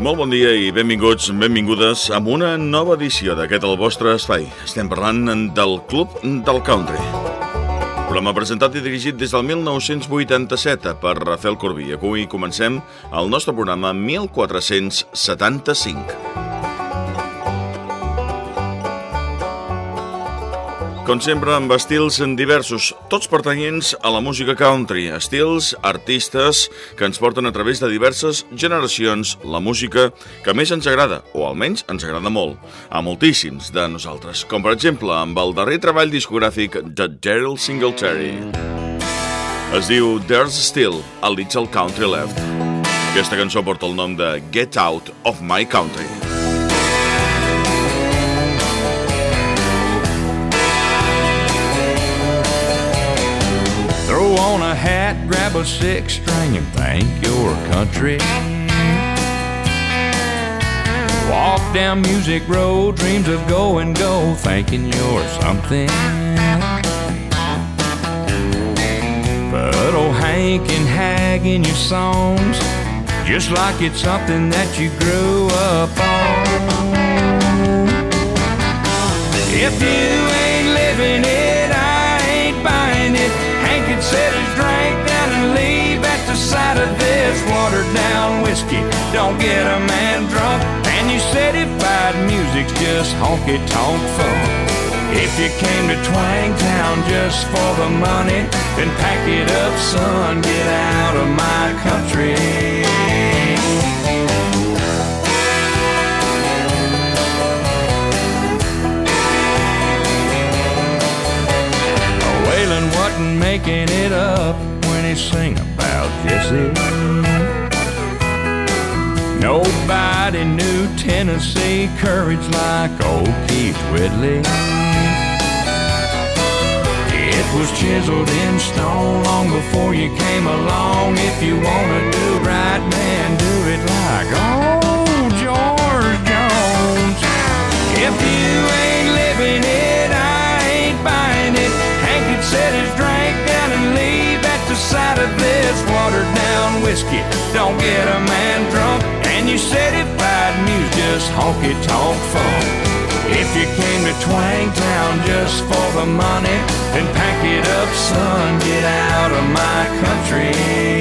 Molt bon dia i benvinguts, benvingudes a una nova edició d'aquest el vostre espai. Estem parlant del Club del Country. Programa presentat i dirigit des del 1987 per Rafael Corbí. Avui comencem el nostre programa 1475. Com sempre, amb estils diversos, tots pertanyents a la música country, estils, artistes que ens porten a través de diverses generacions la música que més ens agrada, o almenys ens agrada molt, a moltíssims de nosaltres, com per exemple amb el darrer treball discogràfic de Daryl Singletary. Es diu There's Still a Little Country Left. Aquesta cançó porta el nom de Get Out of My Country. Throw on a hat, grab a six string and thank your country. Walk down Music Road, dreams of go and go, thinking you're something. But old Hank and Hag in your songs, just like it's something that you grew up on. If you ain't living it, I ain't buying it. Hank had set his drink down and leave at the sight of this watered down whiskey. Don't get a man drunk. And you certified music's just honky-tonk fun. If you came to Twang Town just for the money, then pack it up, son, get out of my country. Waylon wasn't making it up when he sang about Jesse. Nobody knew Tennessee courage like old Keith Whitley. It was chiseled in stone long before you came along. If you wanna do right, man, do it like old George Jones. If you ain't living it, I ain't buying it. Hank had set his drink down and leave at the sight of this watered down whiskey. Don't get a man drunk. And you certified music just honky-tonk fun. If you came to Twang Town just for the money, then pack it up, son, get out of my country.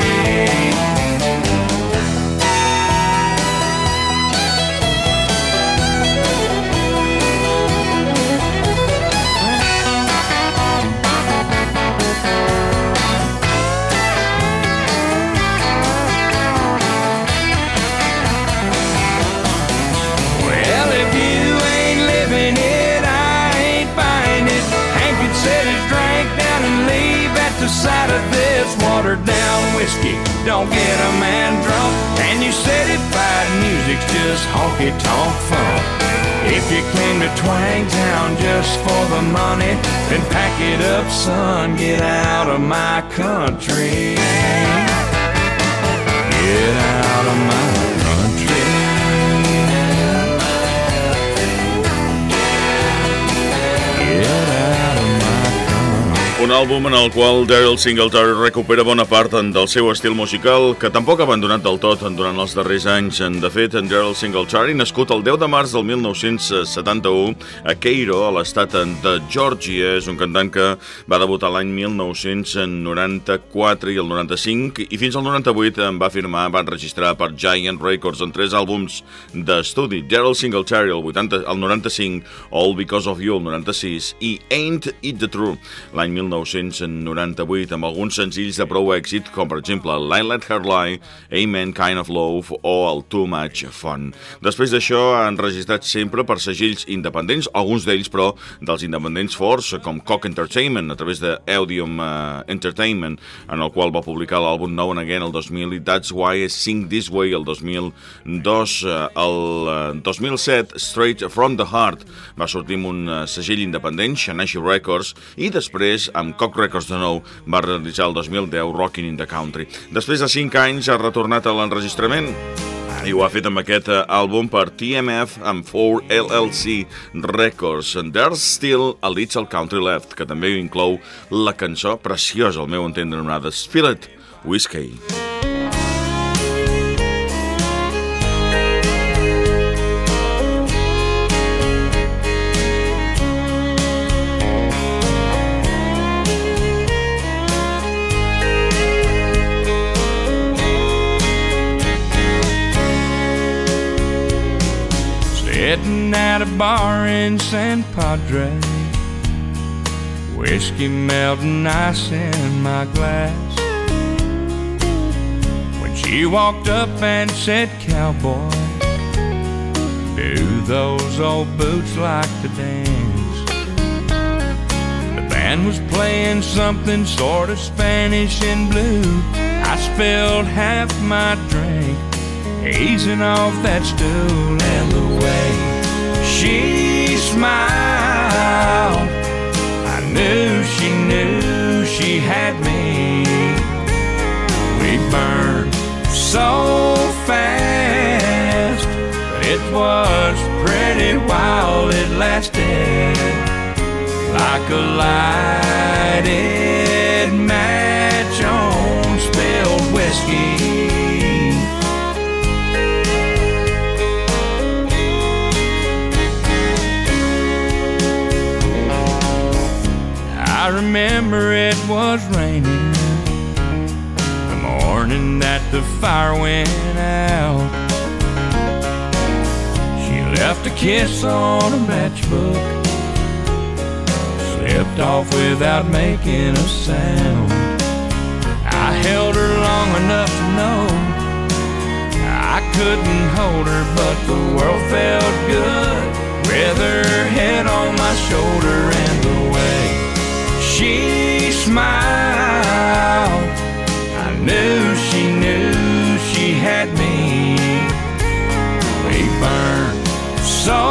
Side of this watered down whiskey, don't get a man drunk. And you certified music's just honky-tonk fun. If you came to Twang Town just for the money, then pack it up, son, get out of my country. Get out of my country. Get out of my country. Un àlbum en el qual Daryl Singletary recupera bona part del seu estil musical, que tampoc ha abandonat del tot durant els darrers anys. De fet, Daryl Singletary, nascut el 10 de març del 1971 a Cairo, a l'estat de Geòrgia, és un cantant que va debutar l'any 1994 i el 95, i fins al 98 va enregistrar per Giant Records en 3 àlbums d'estudi: Daryl Singletary el 95, All Because of You el 96 i Ain't It the Truth l'any 1998, amb alguns senzills de prou èxit, com per exemple I Let Her Lie, Amen Kind of Love o el Too Much Fun. Després d'això ha enregistrat sempre per segills independents, alguns d'ells però dels independents forts, com Cock Entertainment, a través de Audium Entertainment, en el qual va publicar l'àlbum Now and Again el 2000 i That's Why I Sing This Way el 2002. El 2007, Straight From The Heart va sortir amb un segell independent, Shanashi Records, i després amb Cock Records de nou va realitzar el 2010 Rockin' in the Country. Després de 5 anys ha retornat a l'enregistrament i ho ha fet amb aquest àlbum per TMF amb 4LLC Records. There's Still a Little Country Left, que també inclou la cançó preciosa, al meu entendre, anomenada Spill It Whiskey. at a bar in San Padre, whiskey melting ice in my glass. When she walked up and said, "Cowboy, do those old boots like to dance?" The band was playing something sort of Spanish and blue. I spilled half my drink, easing off that stool, and the way she smiled, I knew she had me. We burned so fast, but it was pretty wild. It lasted like a lighted match on spilled whiskey. I remember it was raining the morning that the fire went out. She left a kiss on a matchbook, slipped off without making a sound. I held her long enough to know I couldn't hold her, but the world felt good with her head on my shoulder, and the way she smiled, I knew she had me. We burned so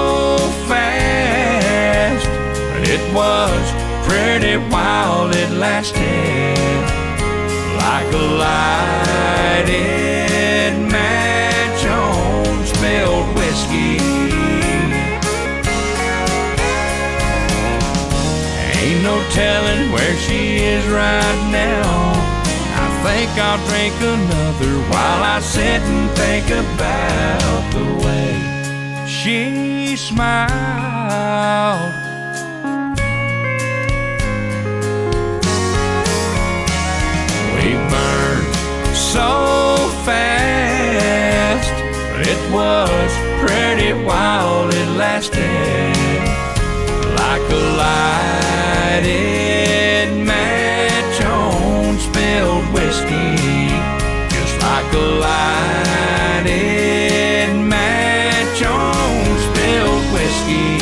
fast, but it was pretty wild. It lasted like a lighted match on spilled whiskey. Ain't no telling where she is right now. I think I'll drink another while I sit and think about the way she smiled. We burned so fast, but it was pretty wild. It lasted like a lighted match on spilled whiskey, just like a lighted match on spilled whiskey.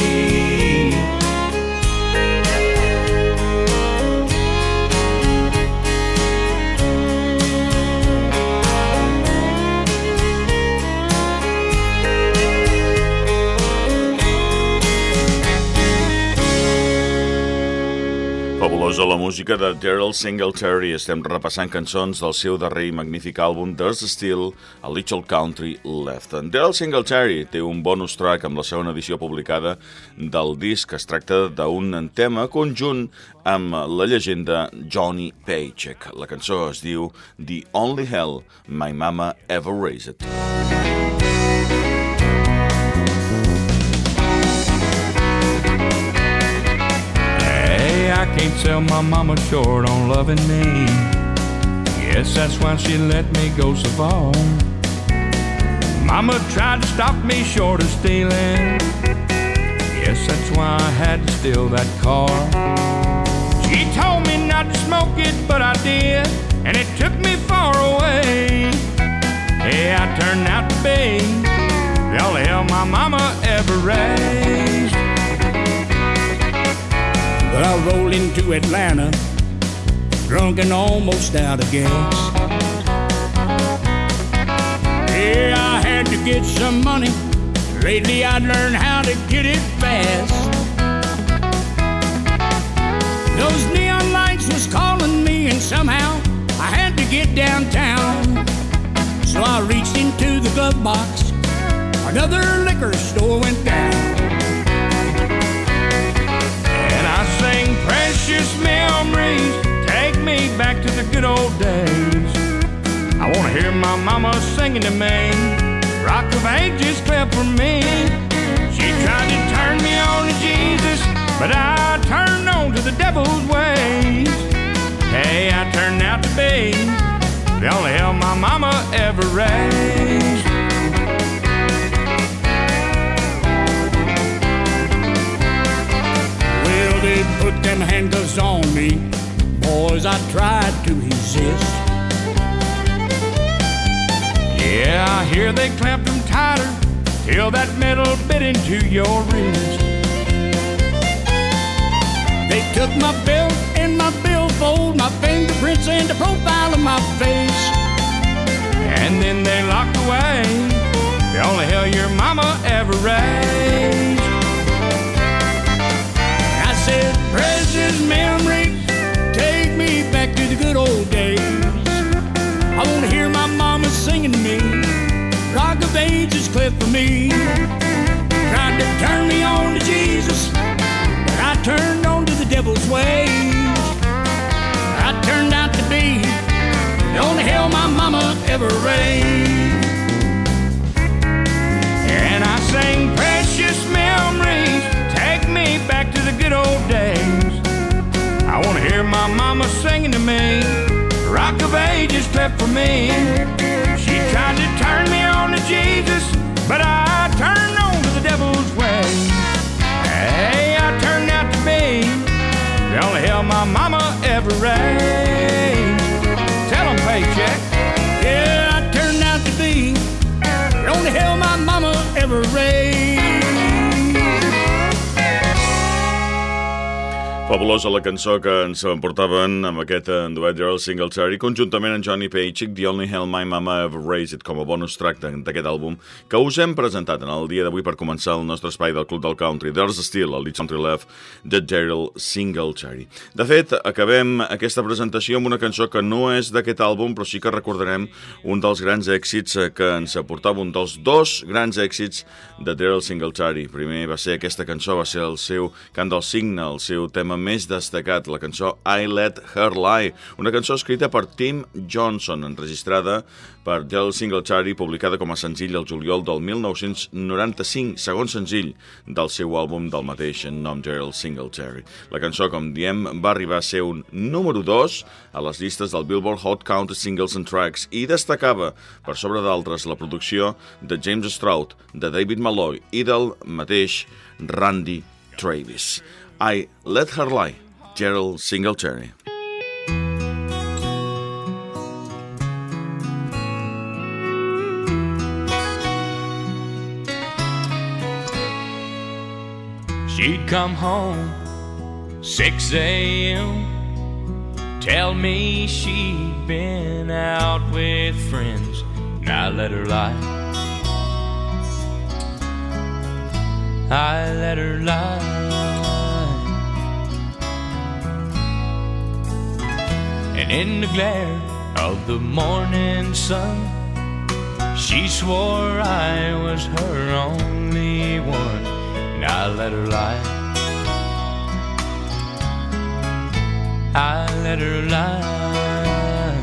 Fabulosa la música de Daryl Singletary. Estem repassant cançons del seu darrer i magnífic àlbum There's Still a Little Country Left. En Daryl Singletary té un bonus track amb la segona edició publicada del disc. Es tracta d'un tema conjunt amb la llegenda Johnny Paycheck. La cançó es diu The Only Hell My Mama Ever Raised. I can't sell my mama short on loving me. Guess that's why she let me go so far. Mama tried to stop me short of stealing. Guess that's why I had to steal that car. She told me not to smoke it, but I did, and it took me far away. Hey, I turned out to be the only hell my mama ever raised. But I rolled into Atlanta, drunk and almost out of gas. Yeah, I had to get some money. Lately I'd learned how to get it fast. Those neon lights was calling me, and somehow I had to get downtown. So I reached into the glove box. Another liquor store went down. Sing precious memories, take me back to the good old days. I wanna hear my mama singing to me, Rock of Ages clap for me. She tried to turn me on to Jesus, but I turned on to the devil's ways. Hey, I turned out to be the only hell my mama ever raised. them handcuffs on me. Boys, I tried to resist. Yeah, I hear they clamped them tighter till that metal bit into your wrist. They took my belt and my billfold, my fingerprints and the profile of my face. And then they locked away the only hell your mama ever raised. I said, precious memories, take me back to the good old days. I want to hear my mama singing to me, Rock of Ages clip for me. Tried to turn me on to Jesus, but I turned on to the devil's ways. I turned out to be the only hell my mama ever raised. And I sing precious memories, take me back to the good old days. I want to hear my mama singing to me, Rock of Ages clip for me. She tried to turn me on to Jesus, but I turned on to the devil's way. Hey, I turned out to be the only hell my mama ever raised. Tell 'em, Paycheck. Yeah, I turned out to be the only hell my mama ever raised. Fabulosa la cançó que ens portaven amb aquest duet Daryl Singletary conjuntament amb Johnny Page, The Only Hell My Mama Ever Raised, com a bonus track d'aquest àlbum que us hem presentat en el dia d'avui per començar el nostre espai del Club del Country. There's Still, el Lead Country Left de Daryl Singletary. De fet, acabem aquesta presentació amb una cançó que no és d'aquest àlbum, però sí que recordarem un dels grans èxits que ens aportava, un dels dos grans èxits de Daryl Singletary. Primer va ser aquesta cançó, va ser el seu cant del cigne, el seu tema més destacat, la cançó I Let Her Lie, una cançó escrita per Tim Johnson, enregistrada per Daryl Singletary, publicada com a senzill el juliol del 1995, segon senzill del seu àlbum del mateix nom, Daryl Singletary. La cançó, com diem, va arribar a ser un número 2 a les llistes del Billboard Hot Country Singles and Tracks i destacava, per sobre d'altres, la producció de James Stroud, de David Malloy i del mateix Randy Travis. I Let Her Lie, Daryl Singletary. She'd come home 6 a.m. Tell me she'd been out with friends, and I let her lie. I let her lie. And in the glare of the morning sun, she swore I was her only one, and I let her lie. I let her lie.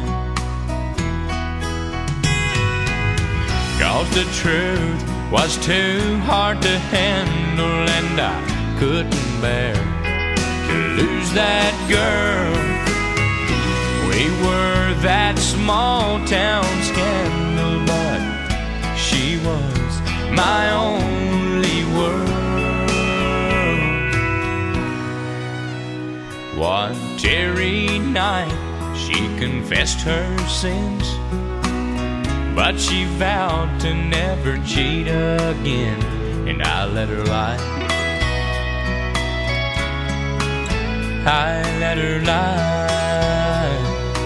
'Cause the truth was too hard to handle, and I couldn't bear to lose that girl. We were that small town scandal, but she was my only world. One teary night she confessed her sins, but she vowed to never cheat again, and I let her lie. I let her lie.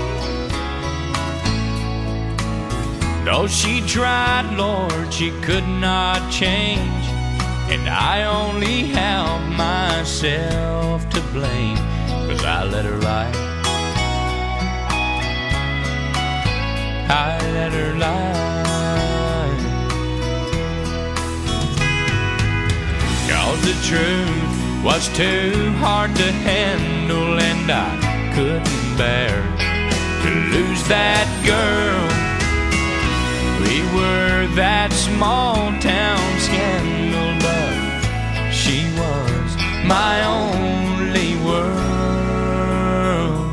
Though she tried, Lord, she could not change, and I only have myself to blame, 'cause I let her lie. I let her lie. 'Cause the truth was too hard to handle, and I couldn't bear to lose that girl. We were that small town scandal, but she was my only world.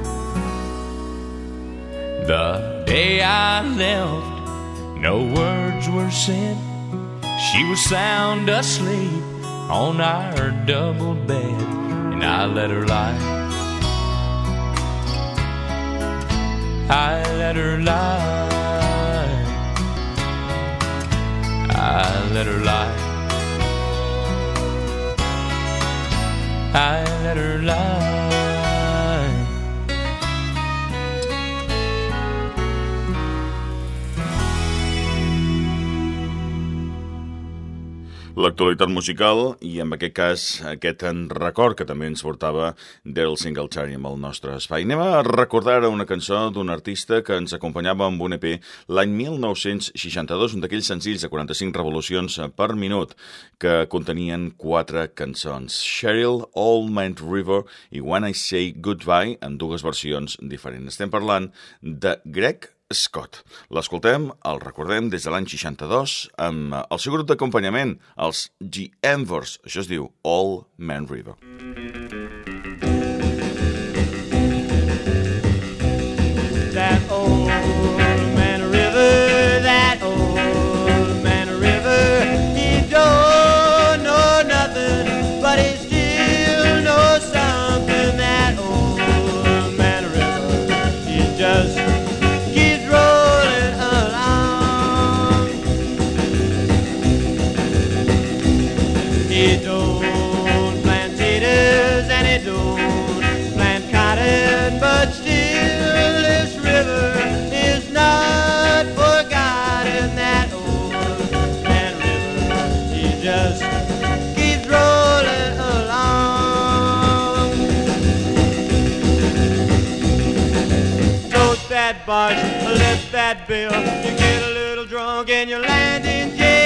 The day I left, no words were said. She was sound asleep on our double bed, and I let her lie. I let her lie. I let her lie. I let her lie. L'actualitat musical i, en aquest cas, aquest record que també ens portava Daryl Singletary amb el nostre espai. Anem a recordar ara una cançó d'un artista que ens acompanyava amb un EP l'any 1962, un d'aquells senzills de 45 revolucions per minut que contenien 4 cançons. Cheryl, Old Man River i When I Say Goodbye, en 2 versions diferents. Estem parlant de Greg Scott. L'escoltem, el recordem, des de l'any 62 amb el seu grup d'acompanyament, els The Embers. Això es diu Old Man River. That old man river, that old man river, he don't know nothing, but he still knows something. That old man river, he just he don't plant taters and he don't plant cotton, but still this river is not forgotten. That old man river, he just keeps rolling along. Tote that barge, lift that bill, you get a little drunk and you land in jail.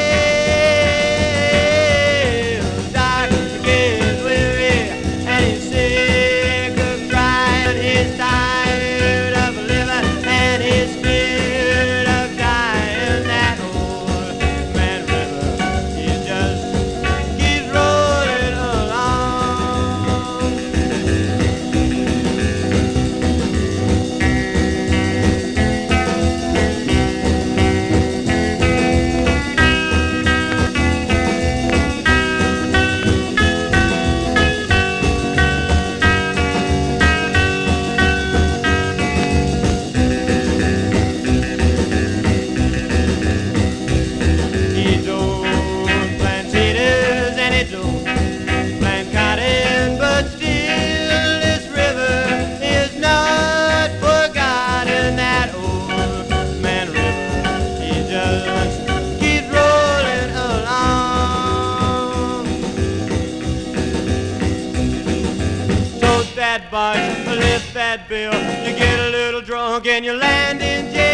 Lift that bill, you get a little drunk and you land in jail.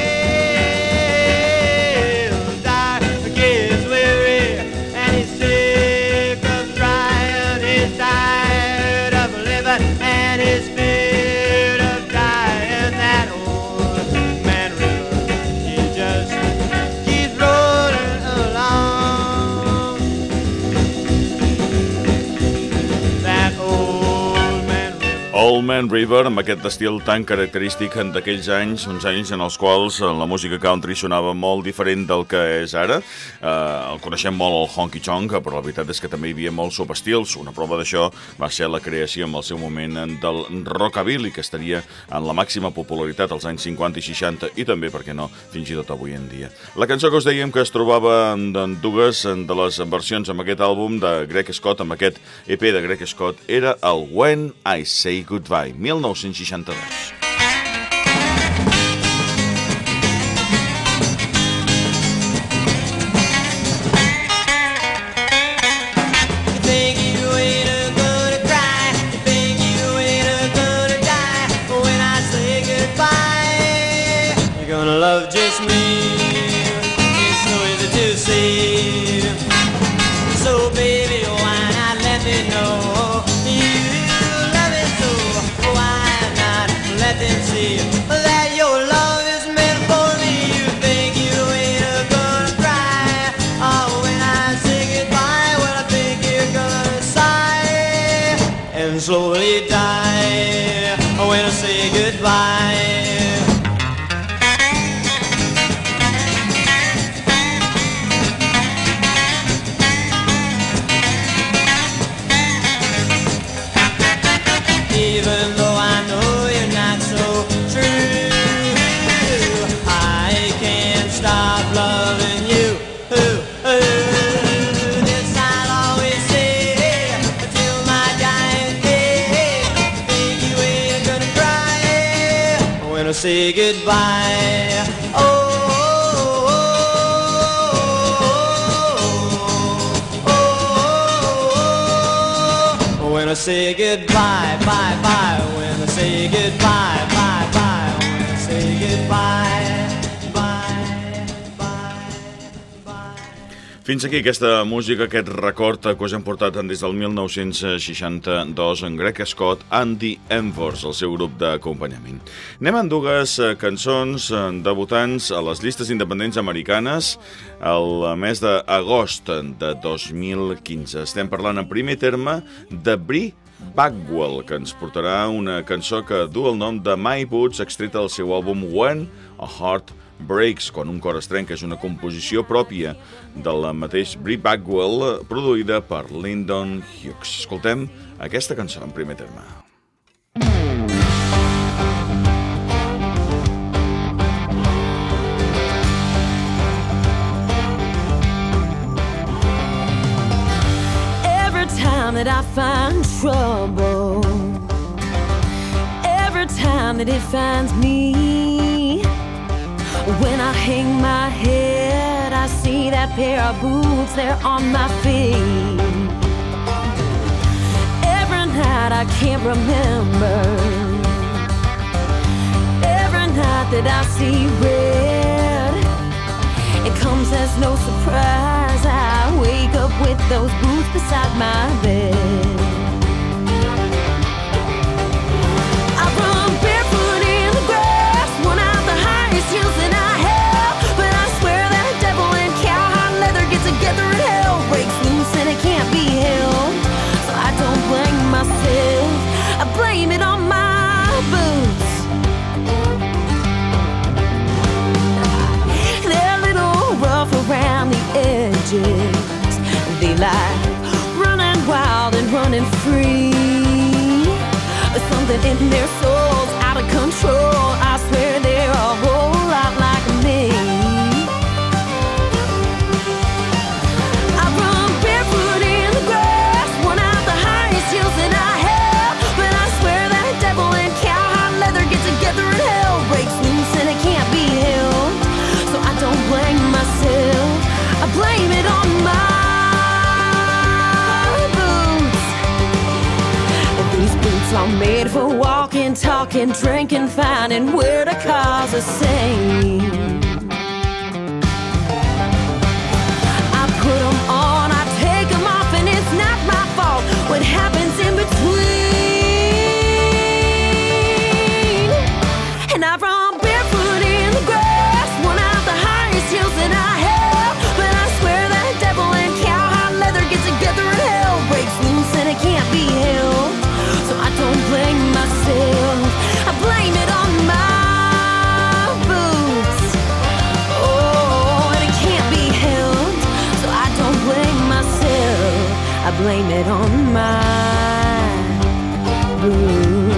Doc gets weary and he's sick of trying. He's tired of living and he's scared of dying. That old man river, he just keeps rolling along. That Old Man River, amb aquest estil tan característic d'aquells anys, uns anys en els quals la música country sonava molt diferent del que és ara. El coneixem molt el honky tonk, però la veritat és que també hi havia molts subestils. Una prova d'això va ser la creació en el seu moment del rockabilly, que estaria en la màxima popularitat als anys 50 i 60 i també, per què no, fins i tot avui en dia. La cançó que us dèiem que es trobava en 2 de les versions amb aquest àlbum de Greg Scott, amb aquest EP de Greg Scott, era el When I Say Goodbye, 1962. Love just me, it's so easy to see. So baby, why not let me know you love me so? Why not let them see that your love is meant for me? You think you ain't gonna cry, oh, when I say goodbye. Well, I think you're gonna sigh and slowly die when I say goodbye. say goodbye. When I say goodbye, bye, bye. When I say goodbye, bye, bye. When I say goodbye, bye, bye, bye. Fins aquí aquesta música, aquest record que us hem portat des del 1962 en Greg Scott and the Envors, el seu grup d'acompanyament. Anem amb dues cançons debutants a les llistes independents americanes el mes d'agost de 2015. Estem parlant en primer terme de Bree Bagwell, que ens portarà una cançó que du el nom de My Boots, extreta del seu àlbum When a Heart Breaks, quan un cor es trenca. És una composició pròpia del mateix Bree Bagwell, produïda per Lyndon Hughes. Escoltem aquesta cançó en primer terme. Every time that I find trouble, every time that it finds me, when I hang my head, I see that pair of boots there on my feet. Every night I can't remember, every night that I see red, it comes as no surprise. I wake up with those boots beside my bed. I run barefoot in the grass, one of the highest hills that I have, but I swear that devil and cowhide leather get together and hell breaks loose and it can't be held. So I don't blame myself, I blame it on my boots. They're a little rough around the edges, they like running wild and running free. Something in their souls out of control, I swear they're a whole lot like me. I run barefoot in the grass, one of the highest hills that I have, but I swear that devil and cowhide leather get together and hell breaks loose and it can't be held. So I don't blame myself, I blame it on my boots. These boots are made for walking, talking, drinking, finding where to cause a scene. I put them on, I take them off, and it's not my fault what happens in between. And I run barefoot in the grass, one of the highest hills that I have, but I swear that devil and cowhide leather get together and hell breaks loose and it can't be held. So I don't blame myself, I blame it on my boots. Oh, and it can't be held. So I don't blame myself, I blame it on my boots.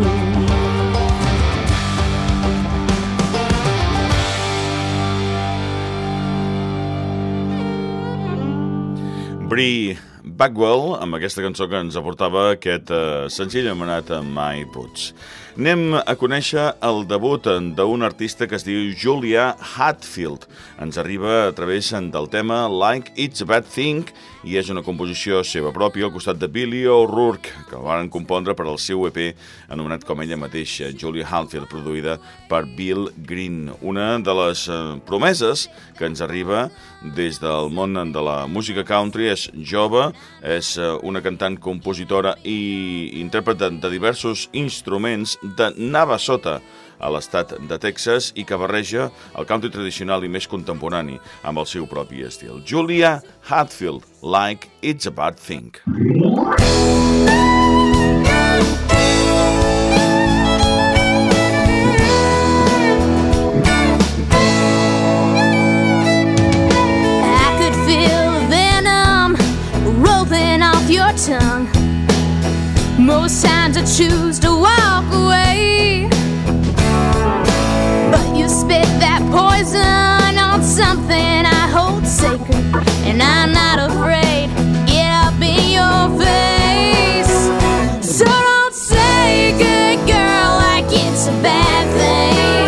Bree Bagwell, amb aquesta cançó que ens aportava aquest senzill anomenat My Boots. Anem a conèixer el debut d'un artista que es diu Julia Hatfield. Ens arriba a través del tema Like It's a Bad Thing i és una composició seva pròpia al costat de Billy O'Rourke, que el van compondre per al seu EP anomenat com ella mateixa, Julia Hatfield, produïda per Bill Green. Una de les promeses que ens arriba des del món de la música country, és jove, és una cantant, compositora i intèrprete de diversos instruments de Navasota, a l'estat de Texas, i que barreja el country tradicional i més contemporani amb el seu propi estil. Julia Hatfield, Like It's a Bad Thing. I could feel the venom rolling off your tongue. Most times I choose to walk away, but you spit that poison on something I hold sacred, and I'm not afraid to get up in your face. So don't say, good girl, like it's a bad thing.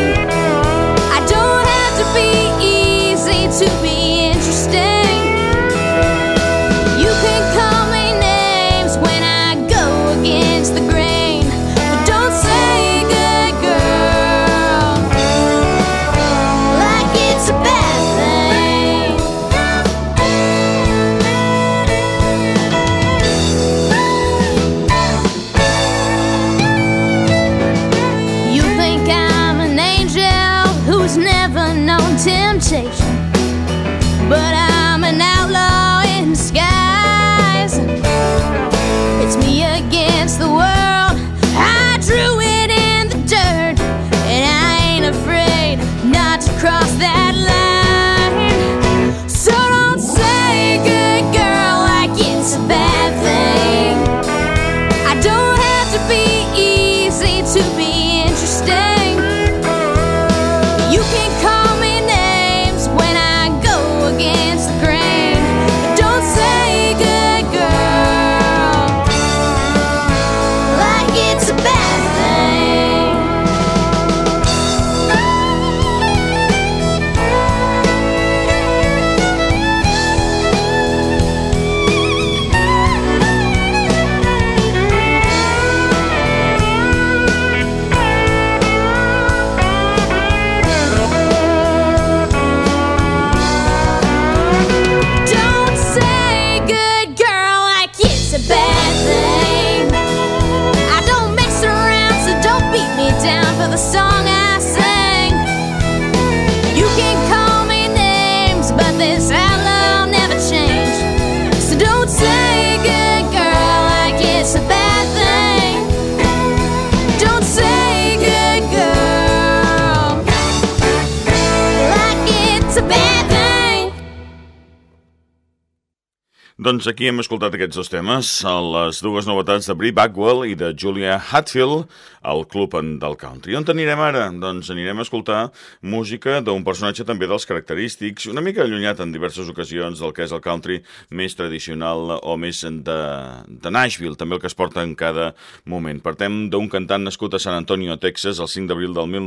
Doncs aquí hem escoltat aquests dos temes, les dues novetats de Brie Bagwell i de Julia Hatfield, al Club del Country. On anirem ara? Doncs anirem a escoltar música d'un personatge també dels característics, una mica allunyat en diverses ocasions del que és el country més tradicional o més de Nashville, també el que es porta en cada moment. Partem d'un cantant nascut a San Antonio, Texas, el 5 d'abril del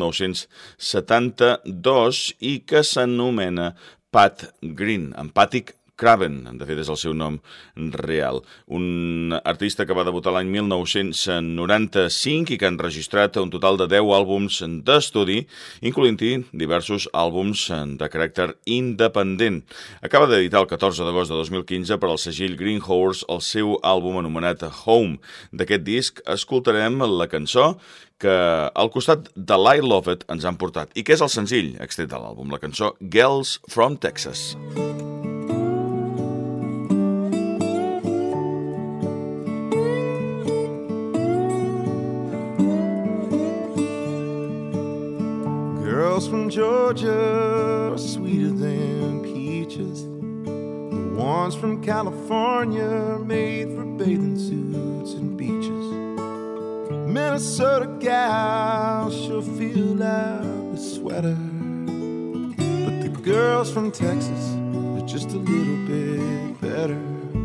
1972 i que s'anomena Pat Green, empàtic Craven, de fet és el seu nom real. Un artista que va debutar l'any 1995 i que ha enregistrat un total de 10 àlbums d'estudi, incloent-hi diversos àlbums de caràcter independent. Acaba d'editar el 14 d'agost de 2015 per al segell Green Horse el seu àlbum anomenat Home. D'aquest disc escoltarem la cançó que al costat de I Love It ens han portat i que és el senzill extret de l'àlbum, la cançó Girls from Texas. Girls from Georgia are sweeter than peaches. The ones from California are made for bathing suits and beaches. Minnesota gals sure feel like a sweater, but the girls from Texas are just a little bit better.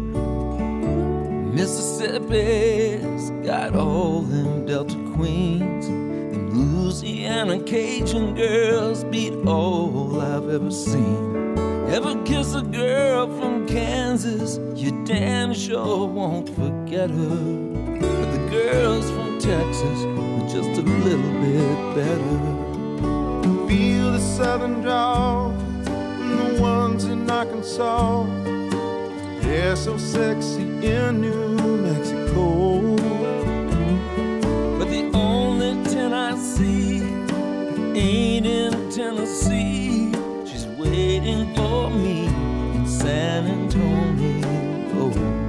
Mississippi's got all them Delta queens. Louisiana Cajun girls beat all I've ever seen. Ever kiss a girl from Kansas, you damn sure won't forget her. But the girls from Texas are just a little bit better. Feel the southern drawl and the ones in Arkansas. They're so sexy in New Mexico. But the only 10 I see ain't in Tennessee. She's waiting for me in San Antonio.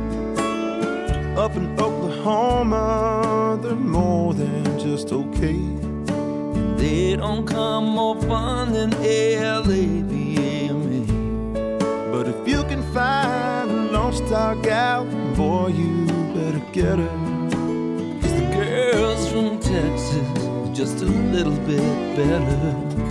Up in Oklahoma, they're more than just okay. They don't come more fun than LABMA. But if you can find a Lone Star gal, boy, you better get her. Girls from Texas are just a little bit better.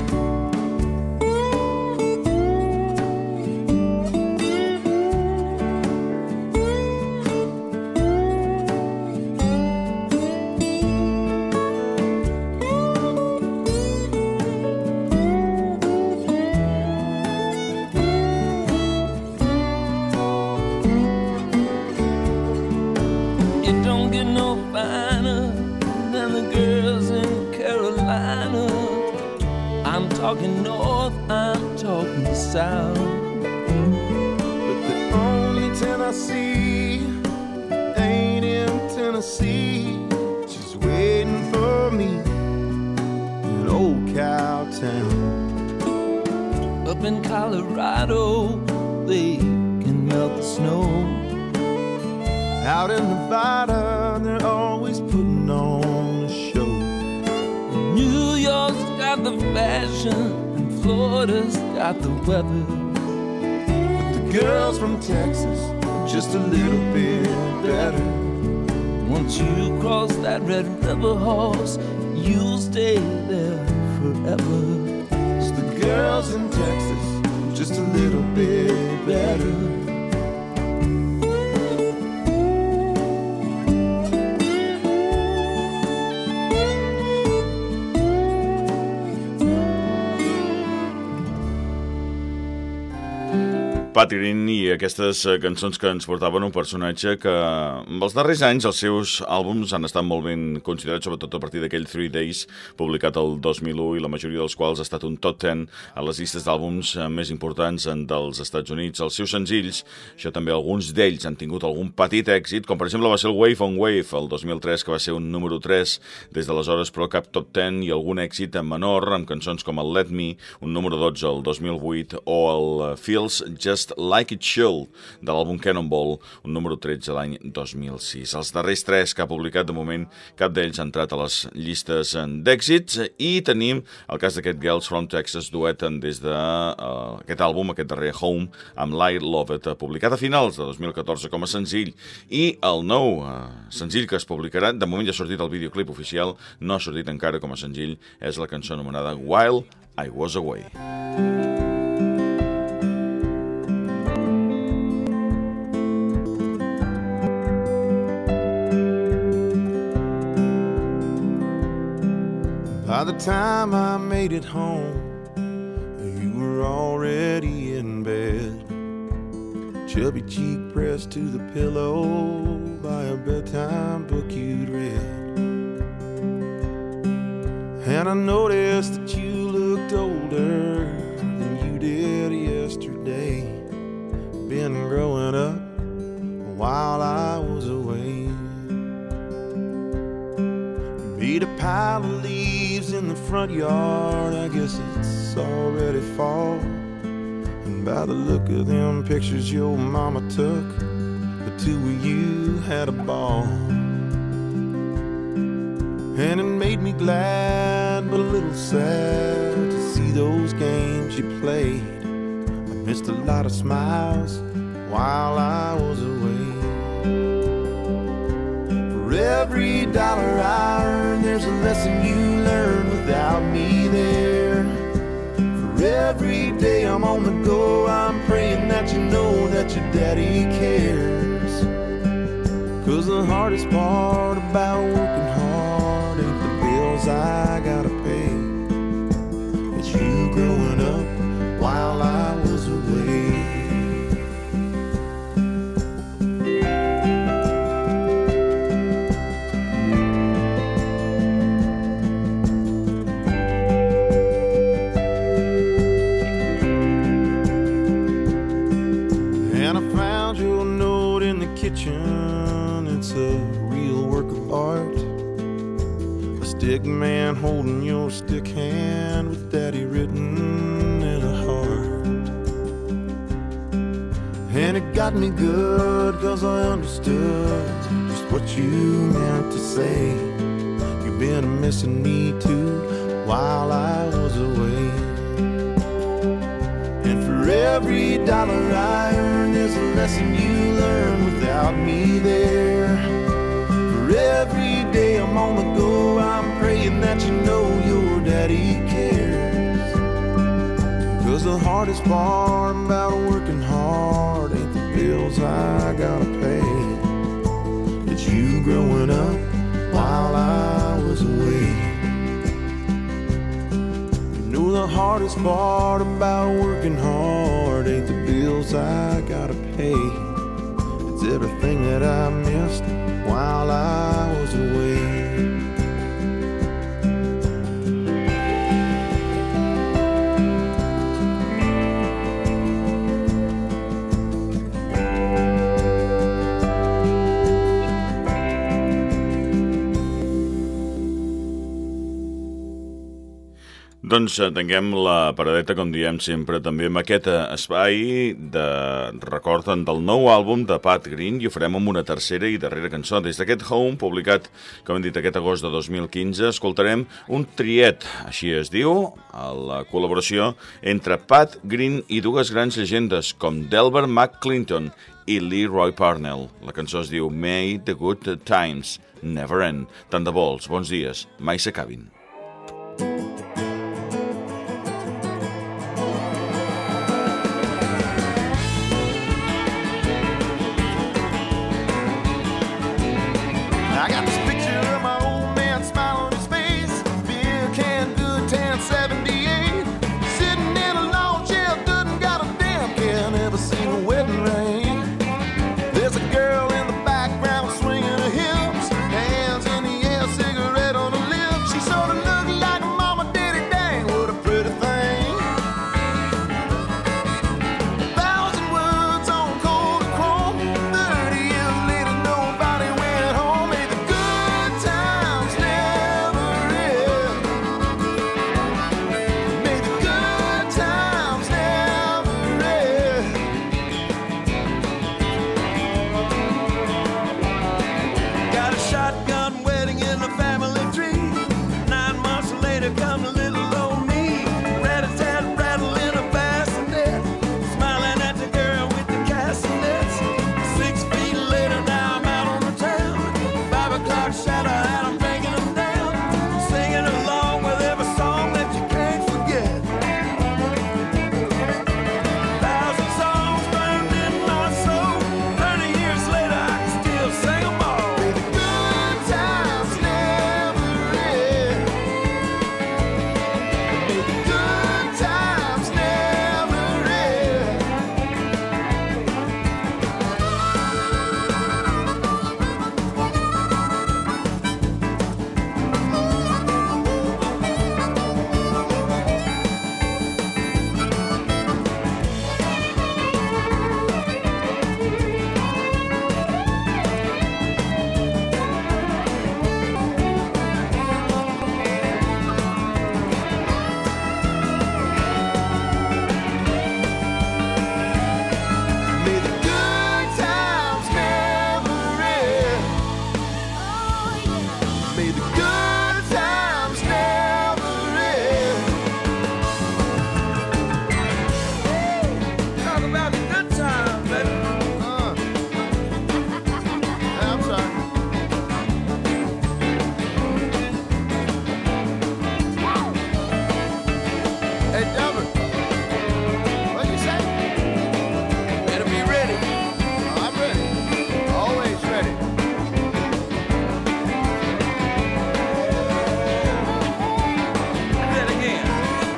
It don't get no finer than the girls in Carolina. I'm talking north, I'm talking south. But the only 10 I see ain't in Tennessee. She's waiting for me in old Cowtown. Up in Colorado, they can melt the snow. Out in Nevada, they're always putting on a show. New York's got the fashion, and Florida's got the weather. But the girls from Texas are just a little bit better. Once you cross that Red River horse, you'll stay there forever. So the girls in Texas are just a little bit better. Pat Green i aquestes cançons que ens portaven un personatge que en els darrers anys els seus àlbums han estat molt ben considerats, sobretot a partir d'aquell 3 Days publicat el 2001 i la majoria dels quals ha estat un top 10 a les llistes d'àlbums més importants dels Estats Units. Els seus senzills, això també alguns d'ells han tingut algun petit èxit, com per exemple va ser el Wave on Wave el 2003, que va ser un número 3 des d'aleshores, però cap top 10 i algun èxit menor amb cançons com el Let Me, un número 12 el 2008, o el Feels Just Just Like It Should, de l'àlbum Cannonball, un número 13 l'any 2006. Els darrers 3 que ha publicat, de moment, cap d'ells ha entrat a les llistes d'èxits, i tenim el cas d'aquest Girls from Texas duet des d'aquest àlbum, aquest darrer Home, amb Light Lovett, publicat a finals de 2014 com a senzill, i el nou senzill que es publicarà, de moment ja ha sortit el videoclip oficial, no ha sortit encara com a senzill, és la cançó anomenada While I Was Away. By the time I made it home, you were already in bed, chubby cheek pressed to the pillow by a bedtime book you'd read. And I noticed that you looked older than you did yesterday. Been growing up while I was away. You beat a pile of leaves in the front yard, I guess it's already fall. And by the look of them pictures your mama took, the two of you had a ball. And it made me glad, but a little sad to see those games you played. I missed a lot of smiles while I was away. For every dollar I earn, there's a lesson you learn without me there. For every day I'm on the go, I'm praying that you know that your daddy cares. 'Cause the hardest part about working hard ain't the bills I gotta pay, it's you growing up while I was away. And I found your note in the kitchen, it's a real work of art. A stick man holding your stick hand with daddy written in a heart. And it got me good 'cause I understood just what you meant to say. You've been missing me too while I was away. And for every dollar I earn, there's a lesson you learn without me there. For every day I'm on the go, I'm praying that you know your daddy cares. 'Cause the hardest part about working hard ain't the bills I gotta pay, it's you growing up while I was away. You know the hardest part about working hard ain't the bills I gotta pay, it's everything that I missed while I was away. Doncs tanquem la paradeta, com diem sempre, també amb aquest espai de record del nou àlbum de Pat Green, i ho farem amb una tercera i darrera cançó. Des d'aquest Home, publicat, com hem dit, aquest agost de 2015, escoltarem un triet, així es diu, a la col·laboració entre Pat Green i dues grans llegendes com Delbert McClinton i Leroy Parnell. La cançó es diu May the Good Times Never End. Tant de bo els bons dies mai s'acabin. I got this picture of my old man, smile on his face, beer can, good tan, 78, sitting in a lawn chair, doesn't got a damn care, never seen a wedding ring. There's a girl in the background swinging her hips, hands in the air, cigarette on her lips. She sort of looked like a mama, daddy, dang, what a pretty thing. 1,000 words on cold chrome, 30 years later, nobody went home. May the good dark shadow, and I'm thinking of them, singing along with every song that you can't forget. 1,000 songs burned in my soul. 30 years later, I can still sing them all. May the good times never end. May the good times never end. May the good times never end. May the good times never end. Talk about the good times, baby. I'm sorry. Hey, Delbert. What'd you say? Better be ready. I'm ready. Always ready. Then again.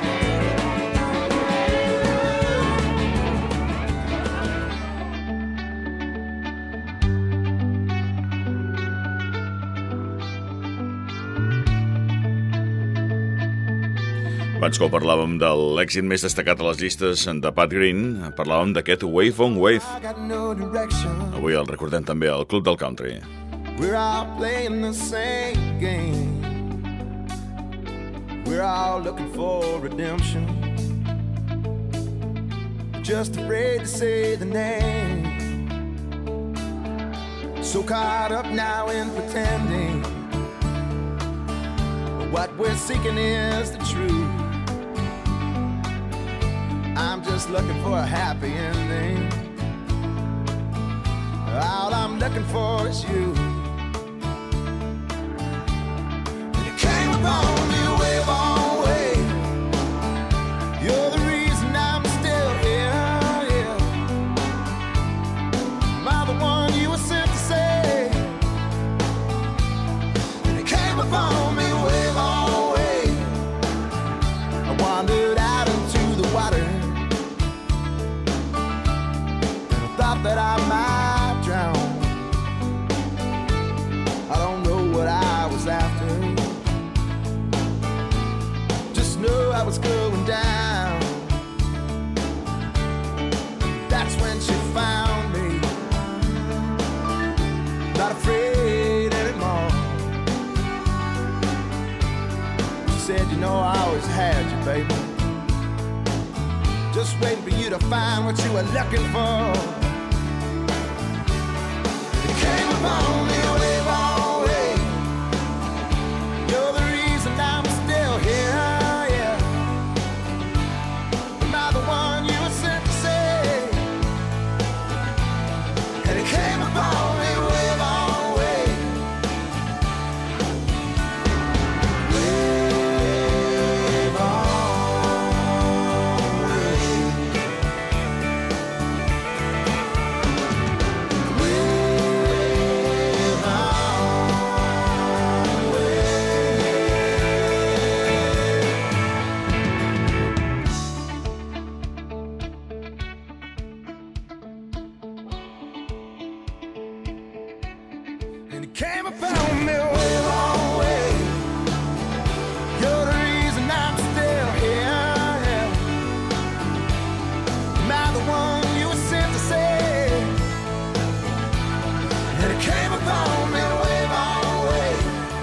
Abans que parlàvem de l'èxit més destacat a les llistes de Pat Green, parlàvem d'aquest Wave on Wave. I got no direction. Avui el recordem també al Club del Country. We're all playing the same game. We're all looking for redemption. Just afraid to say the name. So caught up now in pretending. What we're seeking is the truth. I'm just looking for a happy ending. All I'm looking for is you. You came upon me wave on wave. You're the reason I'm still here, yeah. Am I the one you were sent to save? You came upon me wave on wave. I wandered out into the water. Thought that I might drown. I don't know what I was after. Just know I was going down. That's when she found me. Not afraid anymore. She said, you know, I always had you, baby. Just waiting for you to find what you were looking for. Came upon me wave on wave. You're the reason I'm still here, yeah. Am I the one you were sent to save? And it came upon me wave on wave. Wave on wave. And it came upon me wave on wave. You're the reason I'm still here, yeah. Am I the one you were sent to save? And it came upon me wave on wave.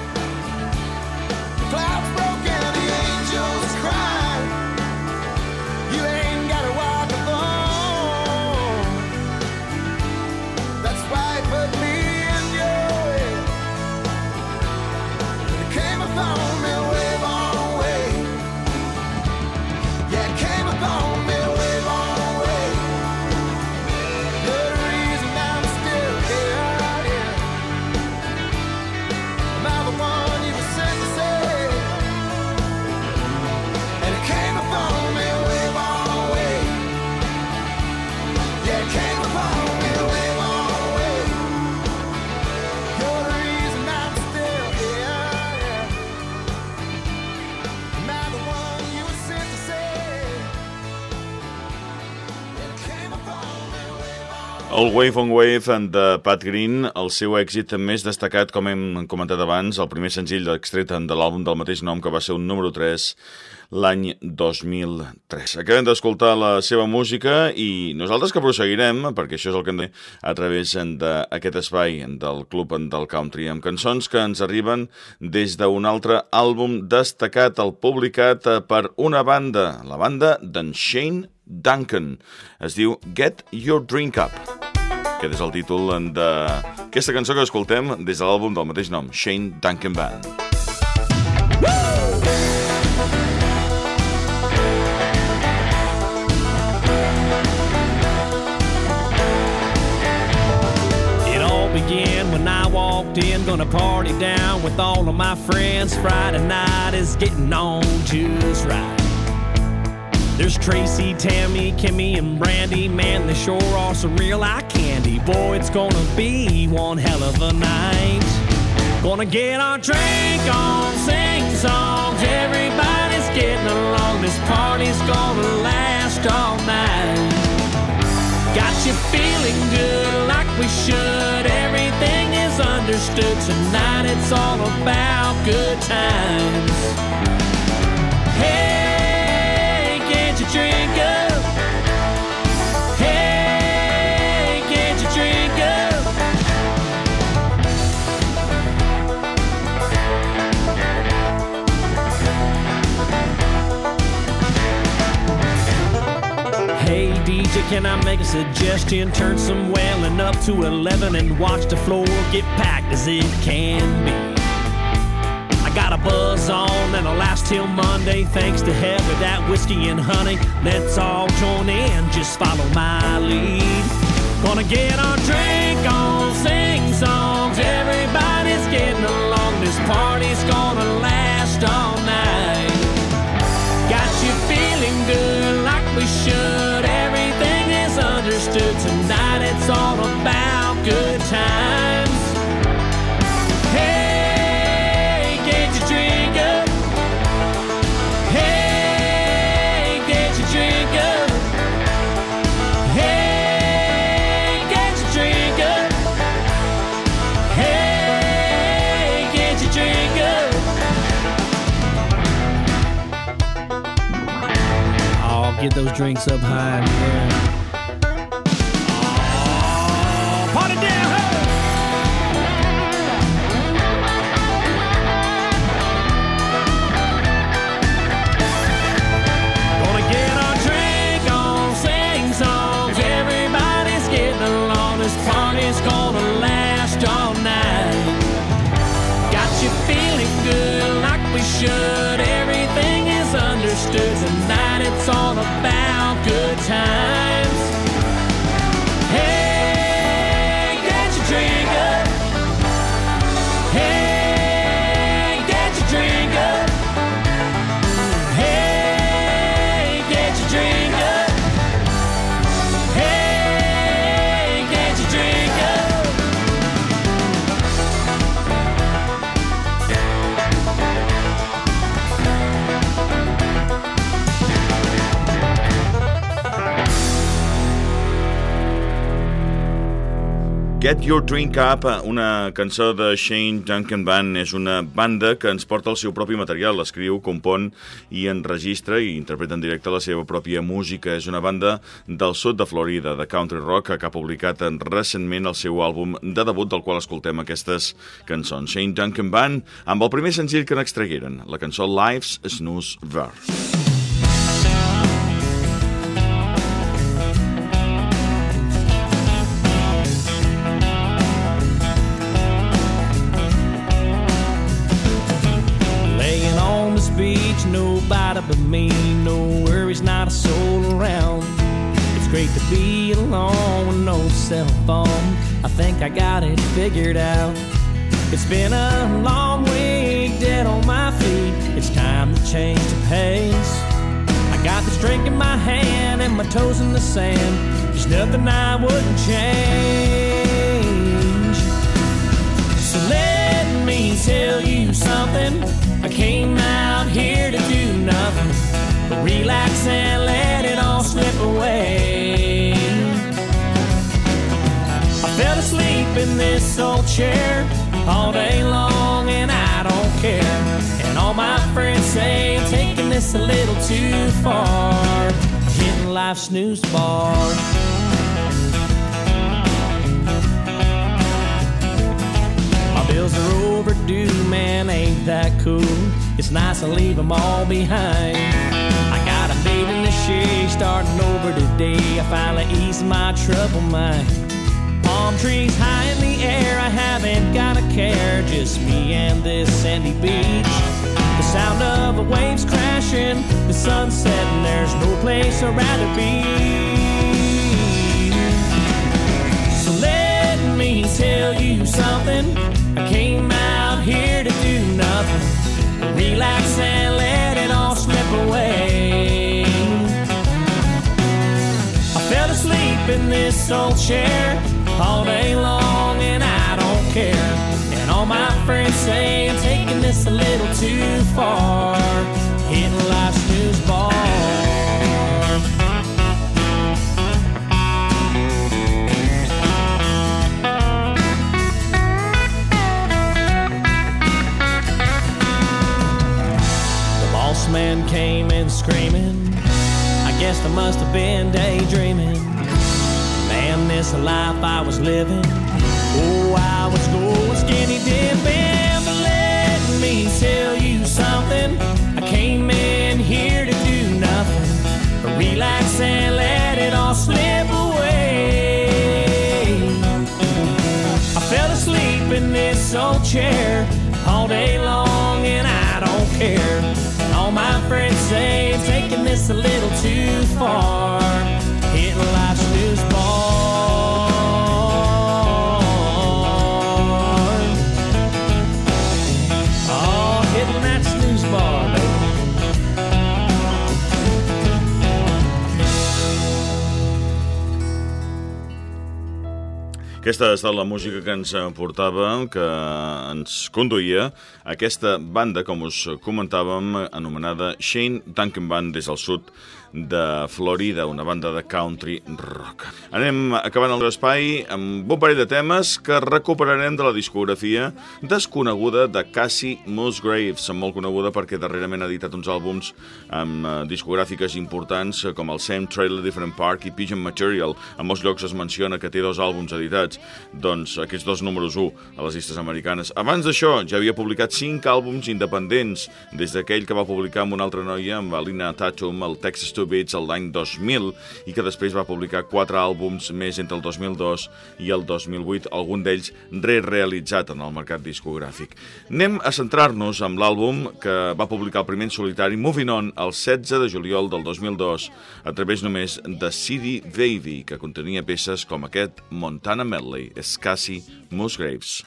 The clouds broke and the angels cried. You ain't gotta walk alone. That's why it put me in your way. El Wave on Wave de Pat Green, el seu èxit més destacat, com hem comentat abans, el primer senzill extret de l'àlbum del mateix nom, que va ser un número 3 l'any 2003. Acabem d'escoltar la seva música i nosaltres que prosseguirem, perquè això és el que hem de fer a través d'aquest espai del Club del Country, amb cançons que ens arriben des d'un altre àlbum destacat, el publicat per una banda, la banda d'en Shane Duncan. Es diu Get Your Drink Up. Aquest és el títol d'aquesta cançó que escoltem des de l'àlbum del mateix nom, Shane Duncan Band. Began when I walked in, gonna party down with all of my friends. Friday night is getting on just right. There's Tracy, Tammy, Kimmy, and Brandy. Man, they sure are some real eye candy. Boy, it's gonna be one hell of a night. Gonna get our drink on, sing songs. Everybody's getting along. This party's gonna last all night. Got you feeling good like we should. Everything is understood. Tonight it's all about good times. Hey, can't you drink up? Hey, can't you drink up? Hey DJ, can I make a suggestion? Turn some wailing up to 11 and watch the floor get packed as it can be. I got a buzz on and I'll last till Monday. Thanks to hell with that whiskey and honey. Let's all join in, just follow my lead. Gonna get our drink on, sing songs. Everybody's getting along. This party's gonna last all night. Got you feeling good like we should. Everything is understood. Tonight it's all about good times. Hey, can't you drink up? Hey, can't you drink up? Hey, can't you drink up? Hey, can't you drink up? Oh, get those drinks up high in the air. Should. Everything is understood. Tonight it's all about good times. Hey, get your drink up. Hey, get your drink up. Hey, get your drink up. Hey, get your drink up. Get Your Drink Up, una cançó de Shane Duncan Band. És una banda que ens porta el seu propi material, l'escriu, compon i enregistra i interpreta en directe la seva pròpia música. És una banda del sud de Florida, de country rock, que ha publicat recentment el seu àlbum de debut, del qual escoltem aquestes cançons. Shane Duncan Band, amb el primer senzill que n'extragueren, la cançó Life's Snooze Verse. Nobody but me, no worries, not a soul around. It's great to be alone with no cell phone. I think I got it figured out. It's been a long week, dead on my feet. It's time to change the pace. I got this drink in my hand and my toes in the sand. There's nothing I wouldn't change. So let me tell you something. I came out here to do nothing but relax and let it all slip away. this old chair all day long, and I don't care. And all my friends say I'm taking this a little too far, hitting life's snooze bar. My bills are overdue, man, ain't that cool? It's nice to leave them all behind. I got a date in the shade starting over today. I finally eased my troubled mind. Palm trees high in the air, I haven't got a care, just me and this sandy beach. The sound of the waves crashing, the sun setting, there's no place I'd rather be. So let me tell you something, I came out here to do nothing, relax and let it all slip away. I fell asleep in this old chair all day long, and I don't care. And all my friends say I'm taking this a little too far, hitting life's snooze bar. The boss man came in screaming, I guess I must have been daydreaming. Man, this life I was living, oh, I was going skinny dipping. But let me tell you something, I came in here to do nothing, but relax and let it all slip away. I fell asleep in this old chair all day long, and I don't care. All my friends say I'm taking this a little too far, hitting life's snooze bar. Oh, hitting that snooze bar, baby. Aquesta ha estat la música que ens portava, que ens conduïa a aquesta banda, com us comentàvem, anomenada Shane Duncan Band, des del sud de Florida, una banda de country rock. Anem acabant el espai amb un parell de temes que recuperarem de la discografia desconeguda de Cassie Musgraves, molt coneguda perquè darrerament ha editat uns àlbums amb discogràfiques importants com el Same Trailer, Different Park i Pigeon Material. En molts llocs es menciona que té 2 àlbums editats, doncs aquests 2 números 1 a les llistes americanes. Abans d'això ja havia publicat 5 àlbums independents, des d'aquell que va publicar amb una altra noia, amb Alina Tatum, el Texas to Beats l'any 2000, i que després va publicar 4 àlbums més entre el 2002 i el 2008, algun d'ells realitzat en el mercat discogràfic. Anem a centrar-nos amb l'àlbum que va publicar el primer en solitari, Moving On, el 16 de juliol del 2002, a través només de CD Baby, que contenia peces com aquest Montana Medley. És Cassie Musgraves.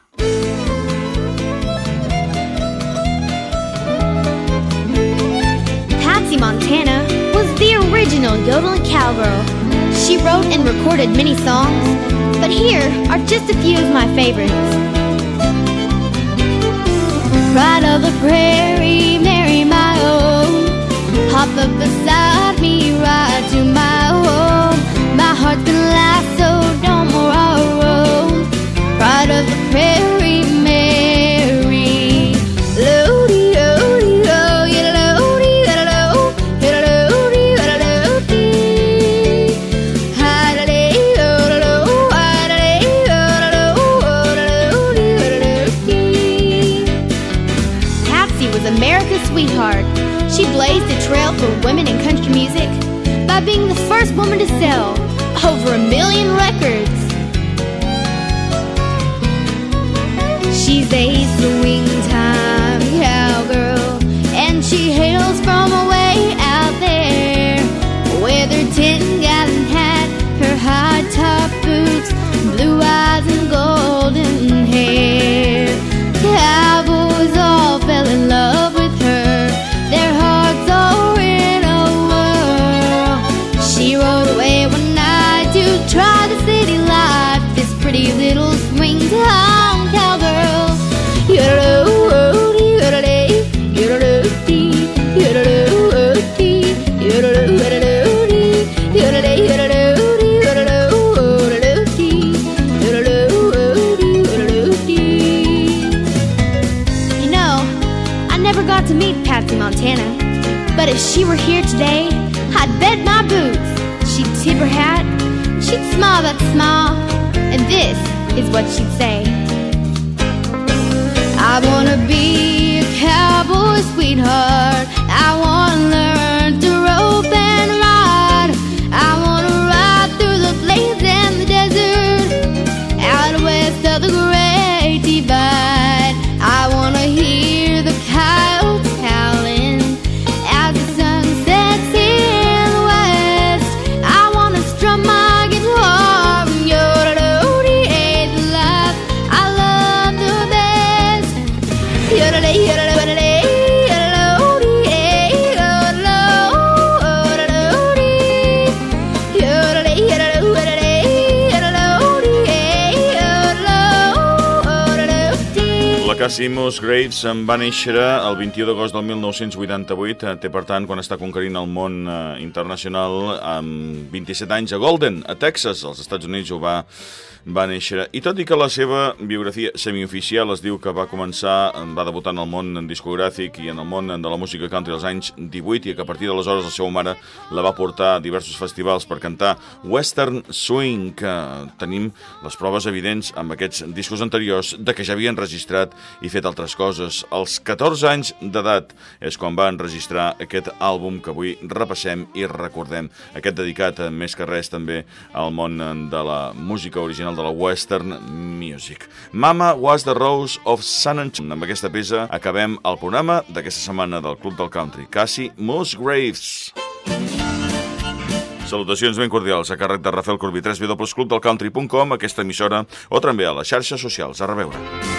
Patsy Montana was the original yodeling cowgirl. She wrote and recorded many songs, but here are just a few of my favorites. Pride of the prairie, Mary my own, hop up beside me, ride to my home. My heart's been lassoed, no more I'll roam. Pride of the prairie, Mary. Lodi, lodi, oh, yeah, lodi, lodi, lodi, lodi. Hidey, lodi, hidey, lodi. Patsy was America's sweetheart. She blazed a trail for women in country music by being the first woman to sell over 1 million records. She's a swing-time cowgirl, and she hails from away out there, with her 10-gallon hat, her high-top boots, blue eyes and golden hair. Cowboys all fell in love with her, their hearts all in a whirl. She rode away one night to try the city life, this pretty little swing-time cowgirl. You're got to meet Patsy Montana, but if she were here today, I'd bet my boots she'd tip her hat, she'd smile that smile, and this is what she'd say. I wanna be a cowboy sweetheart, I wanna learn to rope and ride, I wanna ride through the plains and the desert, out west of the Great Divide. I wanna hear the coyotes howling as the sun sets in the west. I wanna strum my guitar and yodel-o-dee, the life I love the best. Yodel-dee, yodel-o-dee, yodel-o-dee, yodel-o-dee, yodel-dee, yodel-o-dee, yodel-o-dee. La Cassie Musgraves va néixer el 21 d'agost del 1988, té per tant quan està conquerint el món internacional amb 27 anys a Golden, a Texas, als Estats Units va néixer. I tot i que la seva biografia semioficial es diu que va debutar en el món discogràfic i en el món de la música country als anys 18 i que a partir d'aleshores la seva mare la va portar a diversos festivals per cantar western swing, que tenim les proves evidents amb aquests discos anteriors de que ja havia enregistrat i fet altres coses. Als 14 anys d'edat és quan va enregistrar aquest àlbum que avui repassem i recordem, aquest dedicat més que res també al món de la música original de la western music. Mama Was the Rose of San Antonio. Amb aquesta peça acabem el programa d'aquesta setmana del Club del Country. Cassie Musgraves. Salutacions ben cordials a càrrec de Rafael Corbí, www.clubdelcountry.com, aquesta emissora, o també a les xarxes socials. A reveure.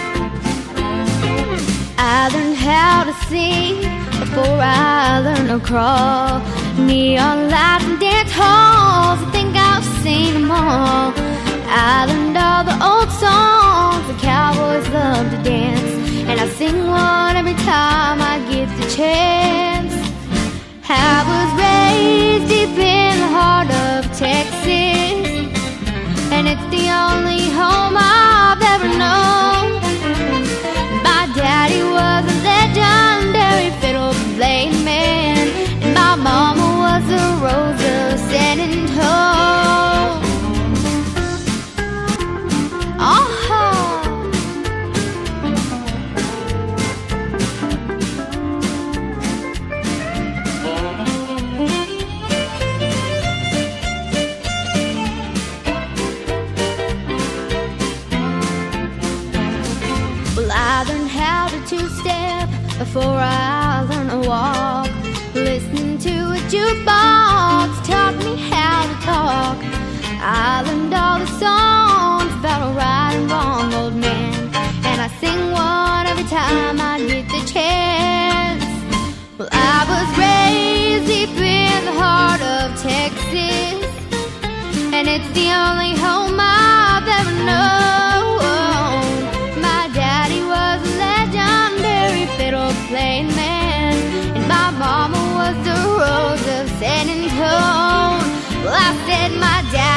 I learned how to sing before I learned to crawl. Neon lights and dance halls, I think I've seen them all. I learned all the old songs the cowboys love to dance, and I sing one every time I get the chance. I was raised deep in the heart of Texas, and it's the only home I've ever known. My daddy was a legendary fiddle playing man, and my mama was a rose of San Antonio. I learned how to two-step before I learned to walk. Listening to a jukebox taught me how to talk. I learned all the songs about a right and wrong, old man, and I sing one every time I get the chance. Well, I was raised deep in the heart of Texas, and it's the only home I've ever known. My daddy was a legendary fiddle playing man, and my mama was the rose of San Antonio. Well, I said my dad